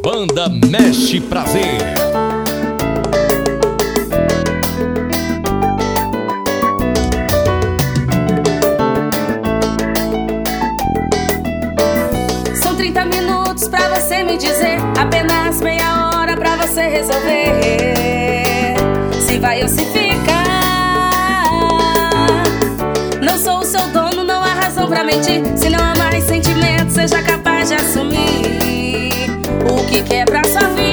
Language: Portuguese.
Banda Mexe Prazer. São 30 minutos pra você me dizer, apenas meia hora pra você resolver se vai ou se fica. Não sou o seu dono, não há razão pra mentir. Se não há mais sentimento, seja capaz de assumir o que quer pra sua vida.